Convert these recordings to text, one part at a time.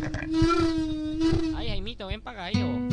Ay, Jaimito, ven para acá, hijo.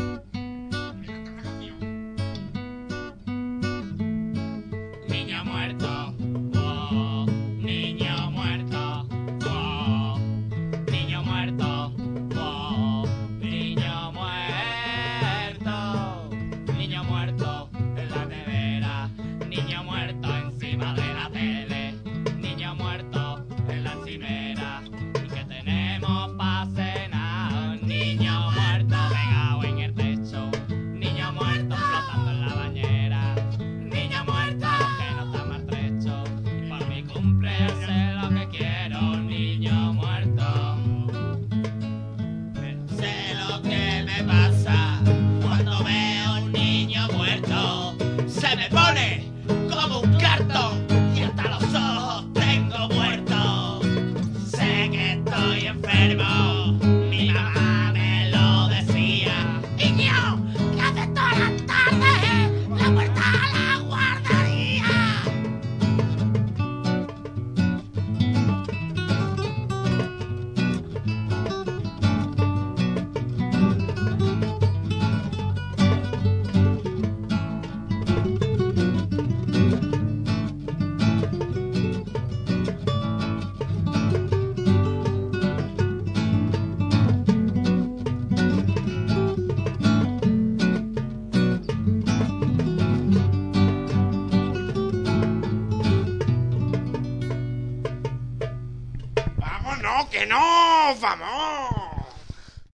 Niño muerto, oh, niño muerto, oh, niño muerto, oh, niño muerto, niño muerto en la nevera, niño muerto encima de la tele, niño muerto en la encimera, y que tenemos pa' cenar, niño muerto pegado en el techo, niño muerto flotando en la bañera, niño muerto que no está maltrecho, y por mi cumple sé lo que quiero, niño muerto. Sé lo que me pasa cuando veo un niño muerto, se me pone como un cartón y hasta los ojos tengo muertos. Sé que estoy enfermo, mi mamá me lo decía. Niño, ¿qué haces todas las tardes? La puerta a la guardería. ¡Vámonos, que no! ¡Vamos!